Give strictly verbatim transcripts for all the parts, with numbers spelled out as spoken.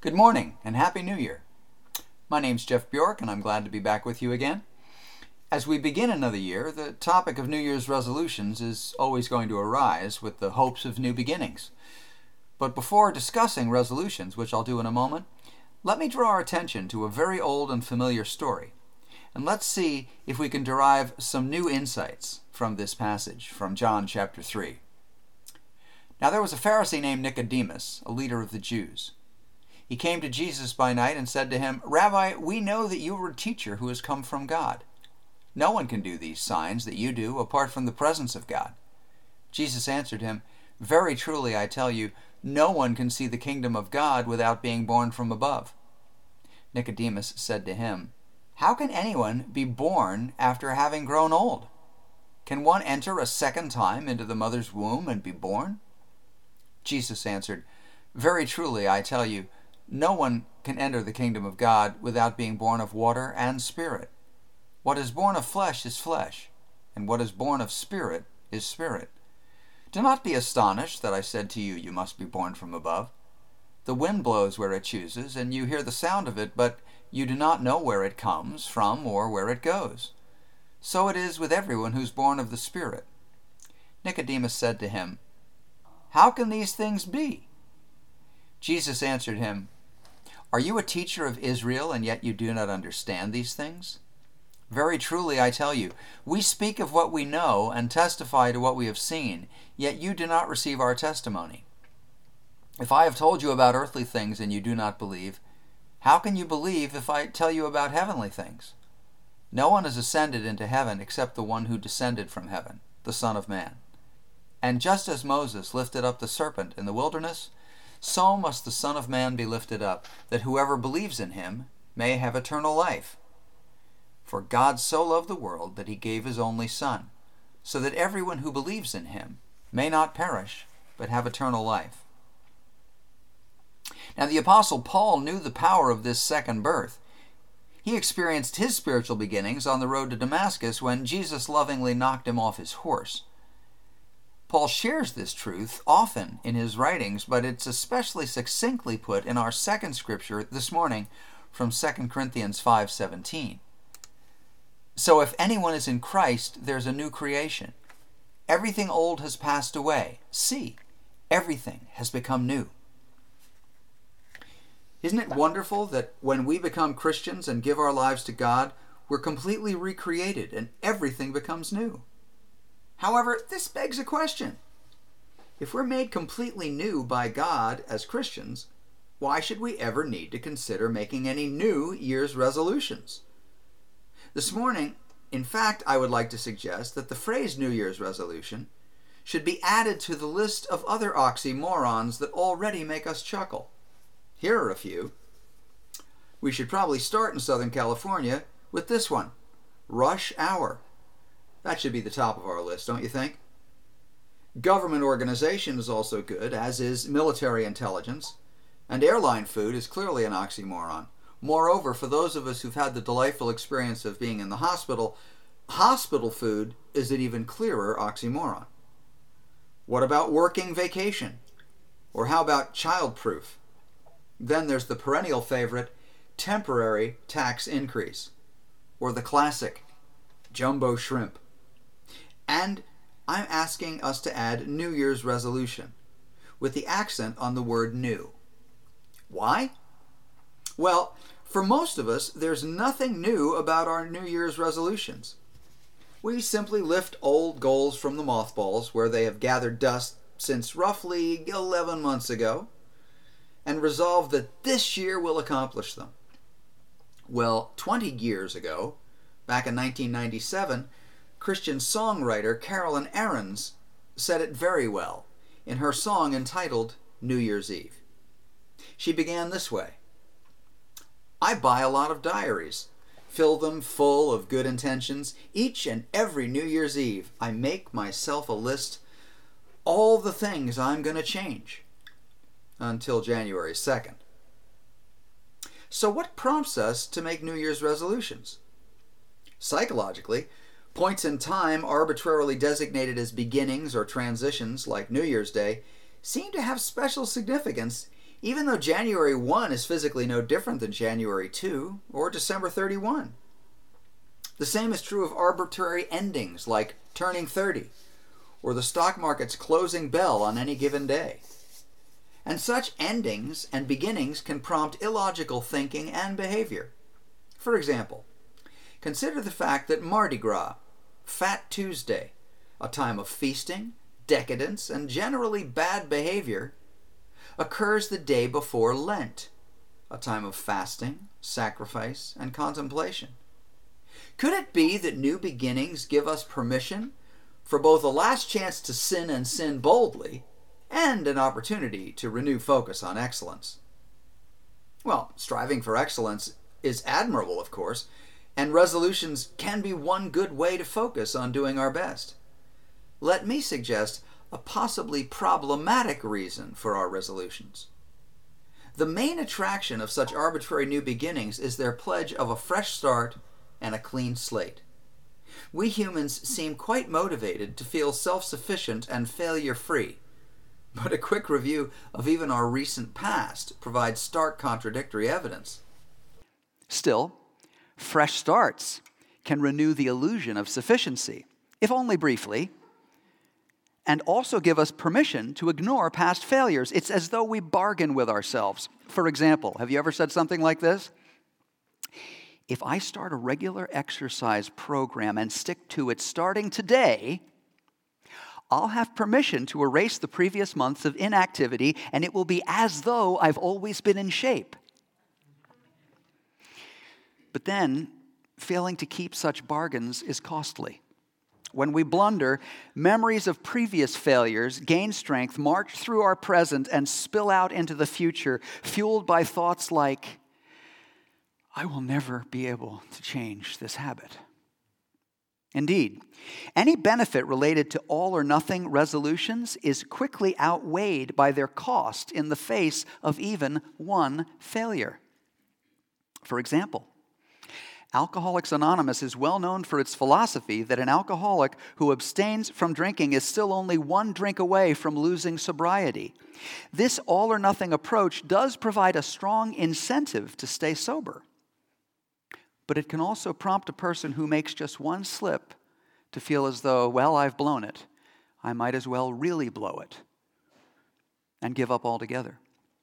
Good morning and Happy New Year. My name's Jeff Bjork and I'm glad to be back with you again. As we begin another year, the topic of New Year's resolutions is always going to arise with the hopes of new beginnings. But before discussing resolutions, which I'll do in a moment, let me draw our attention to a very old and familiar story. And let's see if we can derive some new insights from this passage from John chapter three. Now there was a Pharisee named Nicodemus, a leader of the Jews. He came to Jesus by night and said to him, "Rabbi, we know that you are a teacher who has come from God. No one can do these signs that you do apart from the presence of God." Jesus answered him, "Very truly I tell you, no one can see the kingdom of God without being born from above." Nicodemus said to him, "How can anyone be born after having grown old? Can one enter a second time into the mother's womb and be born?" Jesus answered, "Very truly I tell you, no one can enter the kingdom of God without being born of water and spirit. What is born of flesh is flesh, and what is born of spirit is spirit. Do not be astonished that I said to you, you must be born from above. The wind blows where it chooses, and you hear the sound of it, but you do not know where it comes from or where it goes. So it is with everyone who's born of the Spirit." Nicodemus said to him, "How can these things be?" Jesus answered him, "Are you a teacher of Israel, and yet you do not understand these things? Very truly I tell you, we speak of what we know and testify to what we have seen, yet you do not receive our testimony. If I have told you about earthly things and you do not believe, how can you believe if I tell you about heavenly things? No one has ascended into heaven except the one who descended from heaven, the Son of Man. And just as Moses lifted up the serpent in the wilderness, so must the Son of Man be lifted up, that whoever believes in him may have eternal life. For God so loved the world that he gave his only Son, so that everyone who believes in him may not perish, but have eternal life." Now the Apostle Paul knew the power of this second birth. He experienced his spiritual beginnings on the road to Damascus when Jesus lovingly knocked him off his horse. Paul shares this truth often in his writings, but it's especially succinctly put in our second scripture this morning from Second Corinthians five seventeen. "So if anyone is in Christ, there's a new creation. Everything old has passed away. See, everything has become new." Isn't it wonderful that when we become Christians and give our lives to God, we're completely recreated and everything becomes new? However, this begs a question. If we're made completely new by God as Christians, why should we ever need to consider making any New Year's resolutions? This morning, in fact, I would like to suggest that the phrase New Year's resolution should be added to the list of other oxymorons that already make us chuckle. Here are a few. We should probably start in Southern California with this one, rush hour. That should be the top of our list, don't you think? Government organization is also good, as is military intelligence. And airline food is clearly an oxymoron. Moreover, for those of us who've had the delightful experience of being in the hospital, hospital food is an even clearer oxymoron. What about working vacation? Or how about childproof? Then there's the perennial favorite, temporary tax increase. Or the classic, jumbo shrimp. And I'm asking us to add New Year's resolution, with the accent on the word new. Why? Well, for most of us, there's nothing new about our New Year's resolutions. We simply lift old goals from the mothballs, where they have gathered dust since roughly eleven months ago, and resolve that this year we'll accomplish them. Well, twenty years ago, back in nineteen ninety-seven, Christian songwriter Carolyn Arends said it very well in her song entitled New Year's Eve. She began this way: "I buy a lot of diaries, fill them full of good intentions. Each and every New Year's Eve, I make myself a list, all the things I'm going to change, until January second. So what prompts us to make New Year's resolutions? Psychologically, points in time arbitrarily designated as beginnings or transitions, like New Year's Day, seem to have special significance even though January first is physically no different than January second or December thirty-first. The same is true of arbitrary endings like turning thirty or the stock market's closing bell on any given day. And such endings and beginnings can prompt illogical thinking and behavior. For example, consider the fact that Mardi Gras, Fat Tuesday, a time of feasting, decadence, and generally bad behavior, occurs the day before Lent, a time of fasting, sacrifice, and contemplation. Could it be that new beginnings give us permission for both a last chance to sin and sin boldly, and an opportunity to renew focus on excellence? Well, striving for excellence is admirable, of course, and resolutions can be one good way to focus on doing our best. Let me suggest a possibly problematic reason for our resolutions. The main attraction of such arbitrary new beginnings is their pledge of a fresh start and a clean slate. We humans seem quite motivated to feel self-sufficient and failure-free, but a quick review of even our recent past provides stark contradictory evidence. Still, fresh starts can renew the illusion of sufficiency, if only briefly, and also give us permission to ignore past failures. It's as though we bargain with ourselves. For example, have you ever said something like this? If I start a regular exercise program and stick to it starting today, I'll have permission to erase the previous months of inactivity, and it will be as though I've always been in shape. But then, failing to keep such bargains is costly. When we blunder, memories of previous failures gain strength, march through our present, and spill out into the future, fueled by thoughts like, I will never be able to change this habit. Indeed, any benefit related to all or nothing resolutions is quickly outweighed by their cost in the face of even one failure. For example, Alcoholics Anonymous is well known for its philosophy that an alcoholic who abstains from drinking is still only one drink away from losing sobriety. This all-or-nothing approach does provide a strong incentive to stay sober, but it can also prompt a person who makes just one slip to feel as though, well, I've blown it. I might as well really blow it and give up altogether.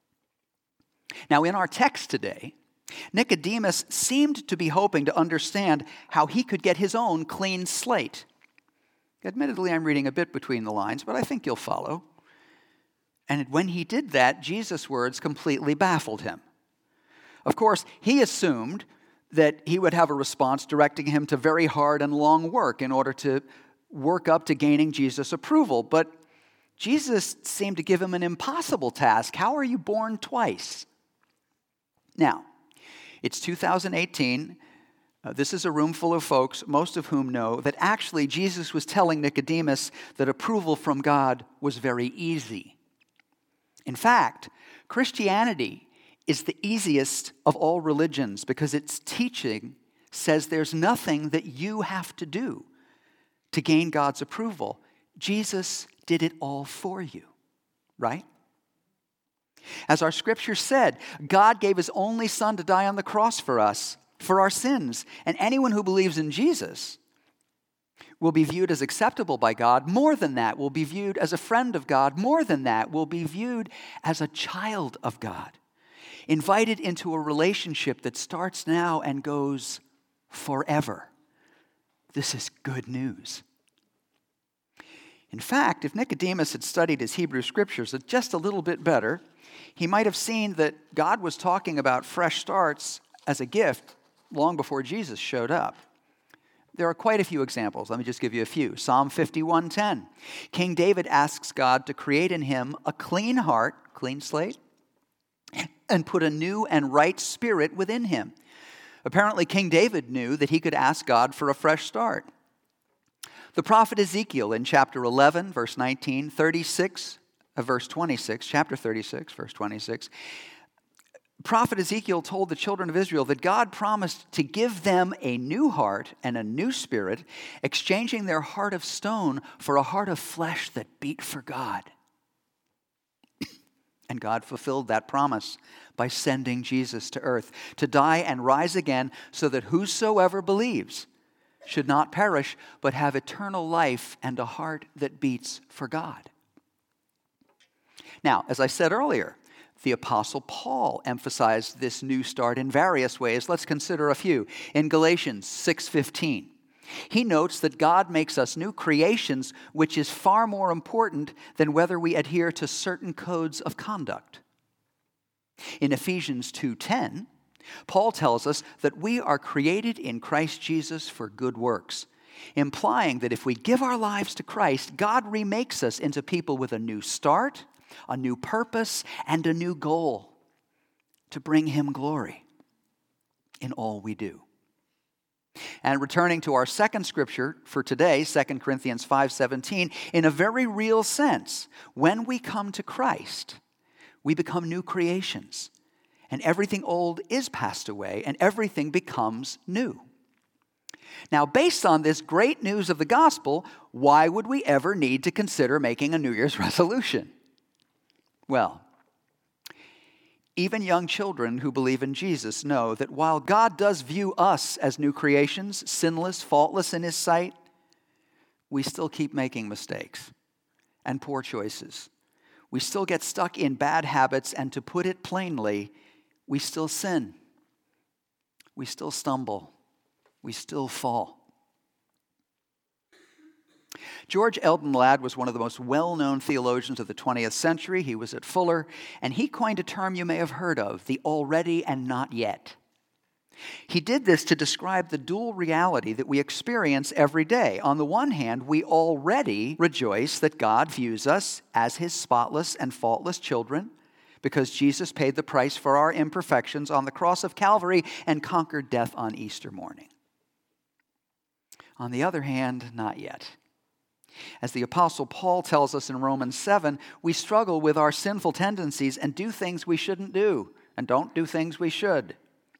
Now, in our text today, Nicodemus seemed to be hoping to understand how he could get his own clean slate. Admittedly, I'm reading a bit between the lines, but I think you'll follow. And when he did that, Jesus' words completely baffled him. Of course, he assumed that he would have a response directing him to very hard and long work in order to work up to gaining Jesus' approval. But Jesus seemed to give him an impossible task. How are you born twice? Now, it's two thousand eighteen. Uh, this is a room full of folks, most of whom know that actually Jesus was telling Nicodemus that approval from God was very easy. In fact, Christianity is the easiest of all religions because its teaching says there's nothing that you have to do to gain God's approval. Jesus did it all for you, right? As our scripture said, God gave his only son to die on the cross for us, for our sins. And anyone who believes in Jesus will be viewed as acceptable by God. More than that, will be viewed as a friend of God. More than that, will be viewed as a child of God, invited into a relationship that starts now and goes forever. This is good news. In fact, if Nicodemus had studied his Hebrew scriptures just a little bit better, he might have seen that God was talking about fresh starts as a gift long before Jesus showed up. There are quite a few examples. Let me just give you a few. Psalm fifty-one ten. King David asks God to create in him a clean heart, clean slate, and put a new and right spirit within him. Apparently, King David knew that he could ask God for a fresh start. The prophet Ezekiel in chapter eleven, verse nineteen, thirty-six, uh, verse twenty-six, chapter thirty-six, verse twenty-six, prophet Ezekiel told the children of Israel that God promised to give them a new heart and a new spirit, exchanging their heart of stone for a heart of flesh that beat for God. And God fulfilled that promise by sending Jesus to earth to die and rise again so that whosoever believes should not perish but have eternal life and a heart that beats for God. Now, as I said earlier, the Apostle Paul emphasized this new start in various ways. Let's consider a few. In Galatians six fifteen, he notes that God makes us new creations, which is far more important than whether we adhere to certain codes of conduct. In Ephesians two ten, Paul tells us that we are created in Christ Jesus for good works, implying that if we give our lives to Christ, God remakes us into people with a new start, a new purpose, and a new goal to bring Him glory in all we do. And returning to our second scripture for today, Second Corinthians five seventeen, in a very real sense, when we come to Christ, we become new creations, and everything old is passed away, and everything becomes new. Now, based on this great news of the gospel, why would we ever need to consider making a New Year's resolution? Well, even young children who believe in Jesus know that while God does view us as new creations, sinless, faultless in His sight, we still keep making mistakes and poor choices. We still get stuck in bad habits, and to put it plainly, we still sin. We still stumble. We still fall. George Eldon Ladd was one of the most well-known theologians of the twentieth century. He was at Fuller, and he coined a term you may have heard of, the already and not yet. He did this to describe the dual reality that we experience every day. On the one hand, we already rejoice that God views us as His spotless and faultless children because Jesus paid the price for our imperfections on the cross of Calvary and conquered death on Easter morning. On the other hand, not yet. As the Apostle Paul tells us in Romans seven, we struggle with our sinful tendencies and do things we shouldn't do and don't do things we should.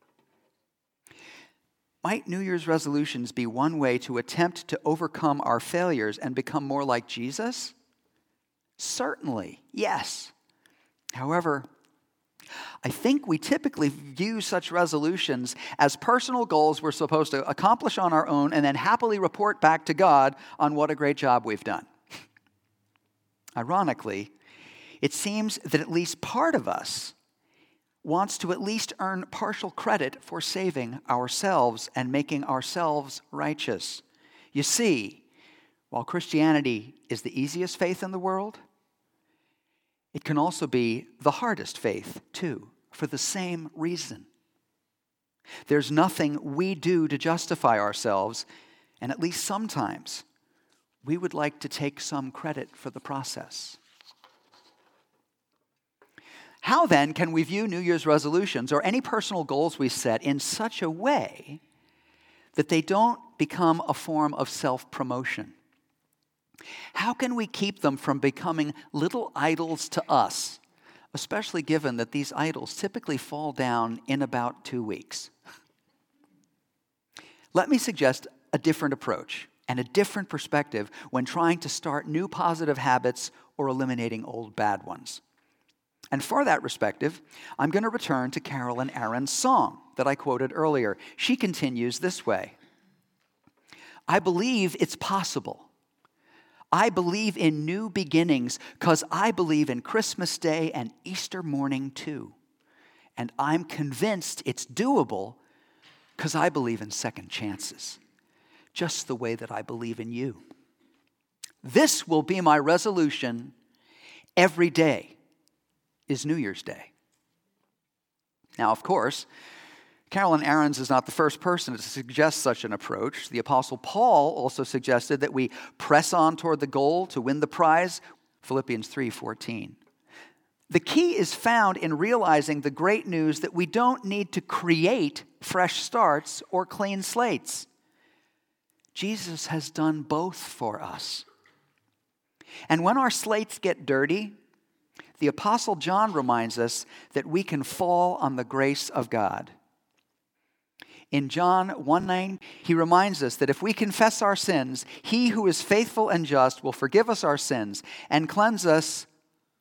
Might New Year's resolutions be one way to attempt to overcome our failures and become more like Jesus? Certainly, yes. However, I think we typically view such resolutions as personal goals we're supposed to accomplish on our own and then happily report back to God on what a great job we've done. Ironically, it seems that at least part of us wants to at least earn partial credit for saving ourselves and making ourselves righteous. You see, while Christianity is the easiest faith in the world, it can also be the hardest faith, too, for the same reason. There's nothing we do to justify ourselves, and at least sometimes we would like to take some credit for the process. How then can we view New Year's resolutions or any personal goals we set in such a way that they don't become a form of self-promotion? How can we keep them from becoming little idols to us, especially given that these idols typically fall down in about two weeks? Let me suggest a different approach and a different perspective when trying to start new positive habits or eliminating old bad ones. And for that perspective, I'm going to return to Carolyn Arend's song that I quoted earlier. She continues this way: I believe it's possible. I believe in new beginnings because I believe in Christmas Day and Easter morning too. And I'm convinced it's doable because I believe in second chances, just the way that I believe in you. This will be my resolution every day. Is New Year's Day. Now, of course, Carolyn Arends is not the first person to suggest such an approach. The Apostle Paul also suggested that we press on toward the goal to win the prize, Philippians three fourteen. The key is found in realizing the great news that we don't need to create fresh starts or clean slates. Jesus has done both for us. And when our slates get dirty, the Apostle John reminds us that we can fall on the grace of God. In John one nine, he reminds us that if we confess our sins, He who is faithful and just will forgive us our sins and cleanse us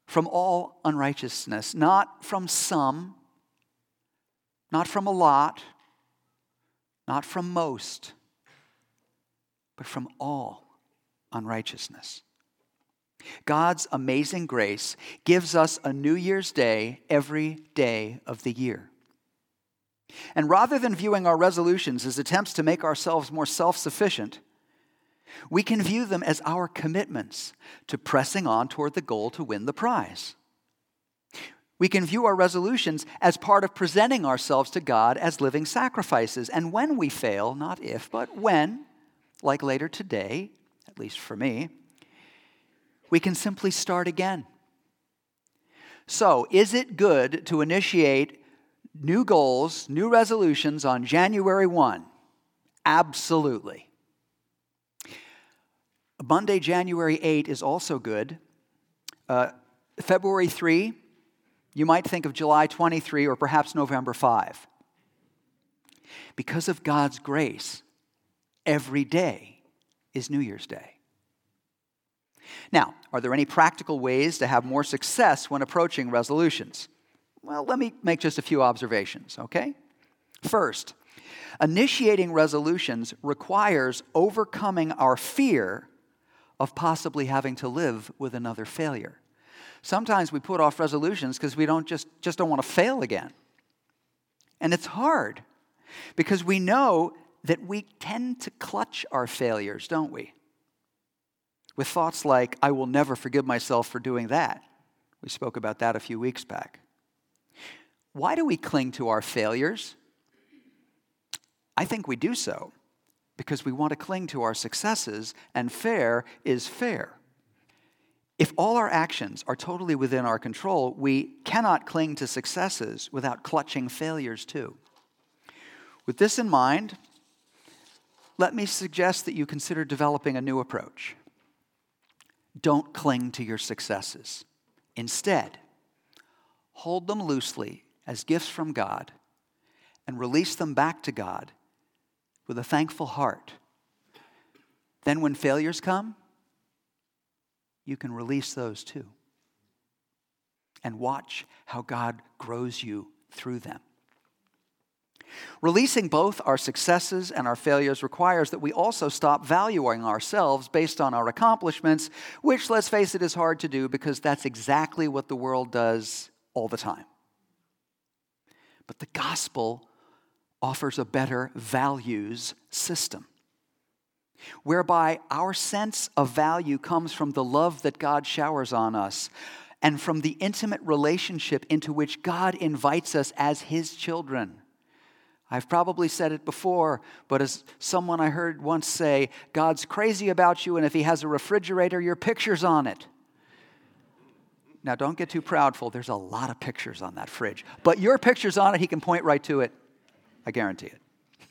from all unrighteousness, not from some, not from a lot, not from most, but from all unrighteousness. God's amazing grace gives us a New Year's Day every day of the year. And rather than viewing our resolutions as attempts to make ourselves more self-sufficient, we can view them as our commitments to pressing on toward the goal to win the prize. We can view our resolutions as part of presenting ourselves to God as living sacrifices. And when we fail, not if, but when, like later today, at least for me, we can simply start again. So, is it good to initiate new goals, new resolutions on January first? Absolutely. Monday, January eighth is also good. Uh, February third, you might think of July twenty-third or perhaps November fifth. Because of God's grace, every day is New Year's Day. Now, are there any practical ways to have more success when approaching resolutions? Well, let me make just a few observations, okay? First, initiating resolutions requires overcoming our fear of possibly having to live with another failure. Sometimes we put off resolutions because we don't just, just don't want to fail again. And it's hard because we know that we tend to clutch our failures, don't we? With thoughts like, I will never forgive myself for doing that. We spoke about that a few weeks back. Why do we cling to our failures? I think we do so because we want to cling to our successes, and fair is fair. If all our actions are totally within our control, we cannot cling to successes without clutching failures too. With this in mind, let me suggest that you consider developing a new approach. Don't cling to your successes. Instead, hold them loosely as gifts from God and release them back to God with a thankful heart. Then when failures come, you can release those too. And watch how God grows you through them. Releasing both our successes and our failures requires that we also stop valuing ourselves based on our accomplishments, which, let's face it, is hard to do because that's exactly what the world does all the time. But the gospel offers a better values system, whereby our sense of value comes from the love that God showers on us and from the intimate relationship into which God invites us as His children. I've probably said it before, but as someone I heard once say, God's crazy about you, and if He has a refrigerator, your picture's on it. Now, don't get too proudful. There's a lot of pictures on that fridge. But your picture's on it. He can point right to it. I guarantee it.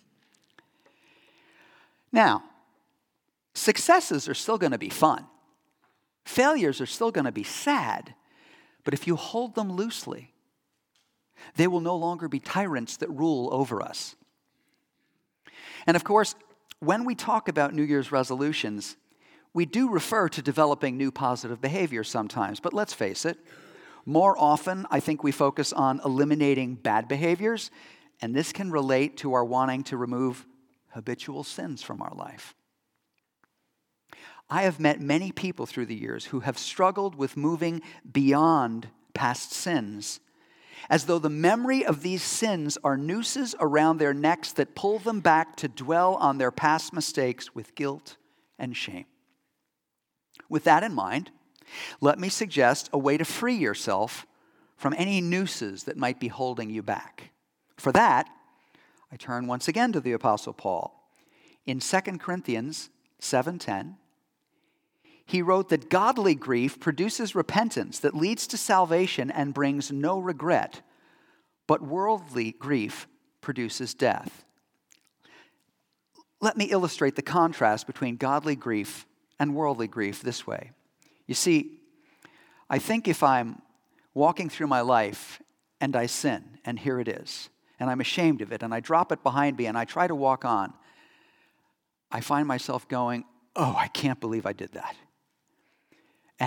Now, successes are still going to be fun. Failures are still going to be sad. But if you hold them loosely, they will no longer be tyrants that rule over us. And of course, when we talk about New Year's resolutions, we do refer to developing new positive behaviors sometimes. But let's face it, more often I think we focus on eliminating bad behaviors, and this can relate to our wanting to remove habitual sins from our life. I have met many people through the years who have struggled with moving beyond past sins, as though the memory of these sins are nooses around their necks that pull them back to dwell on their past mistakes with guilt and shame. With that in mind, let me suggest a way to free yourself from any nooses that might be holding you back. For that, I turn once again to the Apostle Paul. In Second Corinthians seven ten, he wrote that godly grief produces repentance that leads to salvation and brings no regret, but worldly grief produces death. Let me illustrate the contrast between godly grief and worldly grief this way. You see, I think if I'm walking through my life and I sin, and here it is, and I'm ashamed of it, and I drop it behind me and I try to walk on, I find myself going, oh, I can't believe I did that. And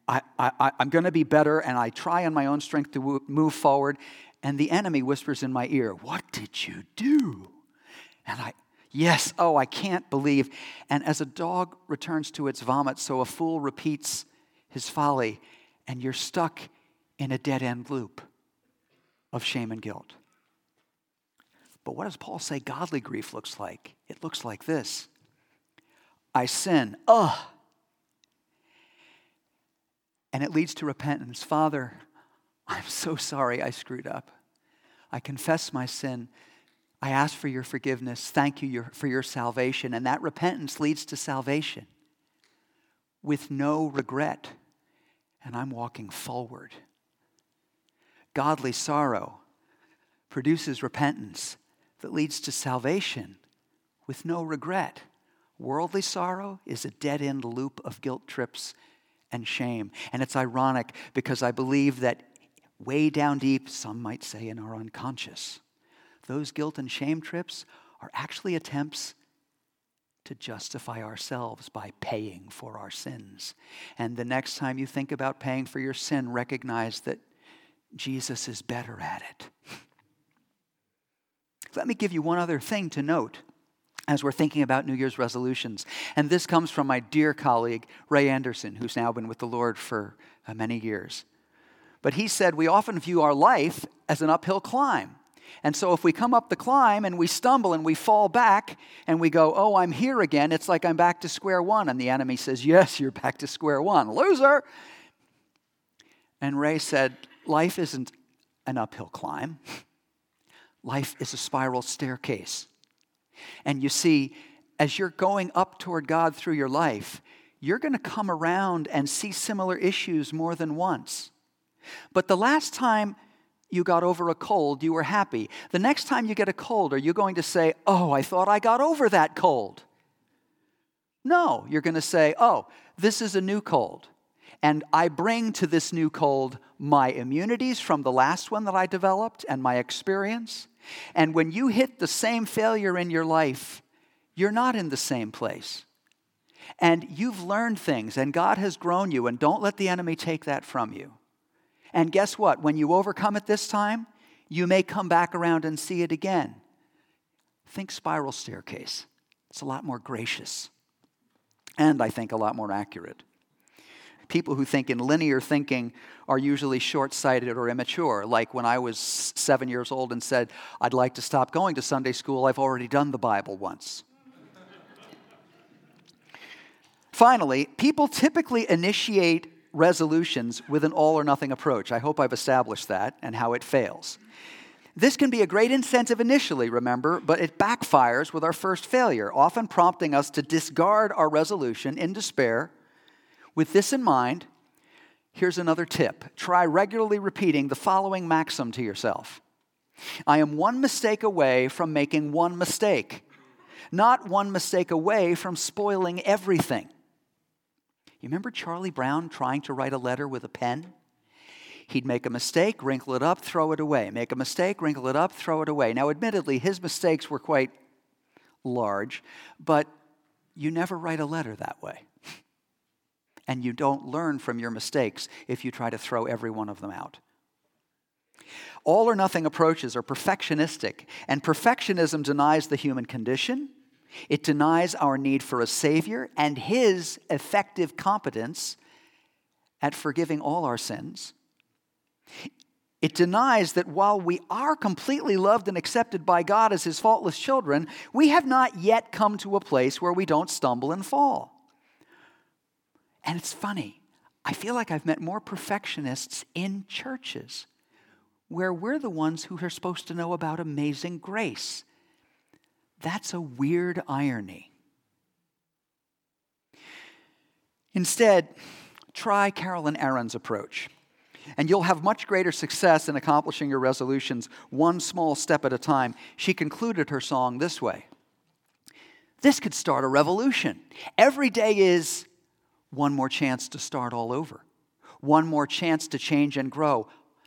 I, I, I'm going to be better, and I try on my own strength to w- move forward. And the enemy whispers in my ear, what did you do? And I, yes, oh, I can't believe. And as a dog returns to its vomit, so a fool repeats his folly, and you're stuck in a dead-end loop of shame and guilt. But what does Paul say godly grief looks like? It looks like this. I sin. Ugh. And it leads to repentance. Father, I'm so sorry I screwed up. I confess my sin. I ask for your forgiveness. Thank you for your salvation. And that repentance leads to salvation with no regret. And I'm walking forward. Godly sorrow produces repentance that leads to salvation with no regret. Worldly sorrow is a dead-end loop of guilt trips and shame. And it's ironic because I believe that way down deep, some might say in our unconscious, those guilt and shame trips are actually attempts to justify ourselves by paying for our sins. And the next time you think about paying for your sin, recognize that Jesus is better at it. Let me give you one other thing to note as we're thinking about New Year's resolutions. And this comes from my dear colleague, Ray Anderson, who's now been with the Lord for uh, many years. But he said we often view our life as an uphill climb. And so if we come up the climb and we stumble and we fall back and we go, oh, I'm here again, it's like I'm back to square one. And the enemy says, yes, you're back to square one. Loser! And Ray said, life isn't an uphill climb. Life is a spiral staircase. And you see, as you're going up toward God through your life, you're going to come around and see similar issues more than once. But the last time you got over a cold, you were happy. The next time you get a cold, are you going to say, oh, I thought I got over that cold? No, you're going to say, oh, this is a new cold. And I bring to this new cold my immunities from the last one that I developed and my experience. And when you hit the same failure in your life, you're not in the same place. And you've learned things, and God has grown you, and don't let the enemy take that from you. And guess what? When you overcome it this time, you may come back around and see it again. Think spiral staircase. It's a lot more gracious. And I think a lot more accurate. People who think in linear thinking are usually short-sighted or immature. Like when I was seven years old and said, I'd like to stop going to Sunday school, I've already done the Bible once. Finally, people typically initiate resolutions with an all-or-nothing approach. I hope I've established that and how it fails. This can be a great incentive initially, remember, but it backfires with our first failure, often prompting us to discard our resolution in despair. With this in mind, here's another tip. Try regularly repeating the following maxim to yourself. I am one mistake away from making one mistake, not one mistake away from spoiling everything. You remember Charlie Brown trying to write a letter with a pen? He'd make a mistake, wrinkle it up, throw it away. Make a mistake, wrinkle it up, throw it away. Now, admittedly, his mistakes were quite large, but you never write a letter that way. And you don't learn from your mistakes if you try to throw every one of them out. All or nothing approaches are perfectionistic, and perfectionism denies the human condition. It denies our need for a Savior and His effective competence at forgiving all our sins. It denies that while we are completely loved and accepted by God as His faultless children, we have not yet come to a place where we don't stumble and fall. And it's funny, I feel like I've met more perfectionists in churches where we're the ones who are supposed to know about amazing grace. That's a weird irony. Instead, try Carolyn Aaron's approach, and you'll have much greater success in accomplishing your resolutions one small step at a time. She concluded her song this way. This could start a revolution. Every day is one more chance to start all over. One more chance to change and grow.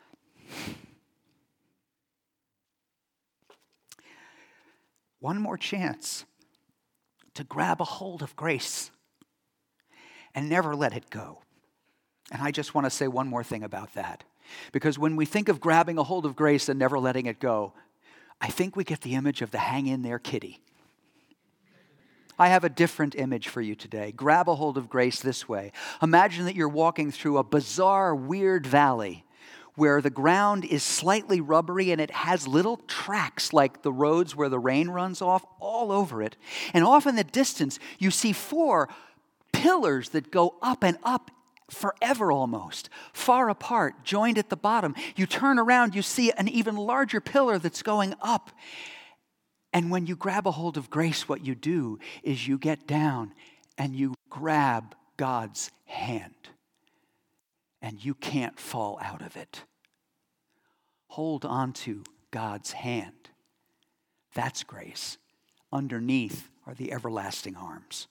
One more chance to grab a hold of grace and never let it go. And I just want to say one more thing about that. Because when we think of grabbing a hold of grace and never letting it go, I think we get the image of the hang in there kitty. I have a different image for you today. Grab a hold of grace this way. Imagine that you're walking through a bizarre, weird valley where the ground is slightly rubbery and it has little tracks like the roads where the rain runs off all over it. And off in the distance, you see four pillars that go up and up forever almost, far apart, joined at the bottom. You turn around, you see an even larger pillar that's going up. And when you grab a hold of grace, what you do is you get down and you grab God's hand. And you can't fall out of it. Hold on to God's hand. That's grace. Underneath are the everlasting arms.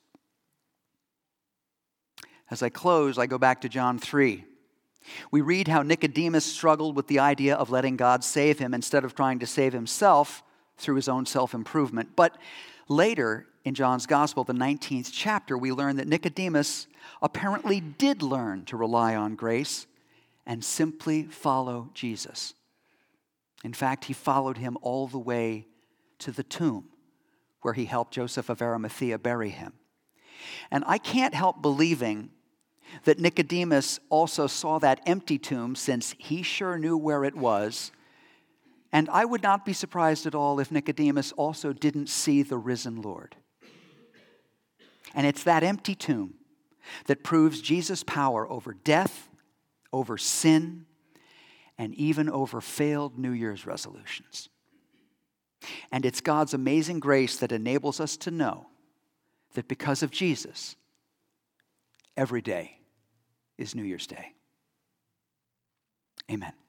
As I close, I go back to John three. We read how Nicodemus struggled with the idea of letting God save him instead of trying to save himself through his own self-improvement. But later in John's Gospel, the nineteenth chapter, we learn that Nicodemus apparently did learn to rely on grace and simply follow Jesus. In fact, he followed him all the way to the tomb where he helped Joseph of Arimathea bury him. And I can't help believing that Nicodemus also saw that empty tomb, since he sure knew where it was. And I would not be surprised at all if Nicodemus also didn't see the risen Lord. And it's that empty tomb that proves Jesus' power over death, over sin, and even over failed New Year's resolutions. And it's God's amazing grace that enables us to know that because of Jesus, every day is New Year's Day. Amen.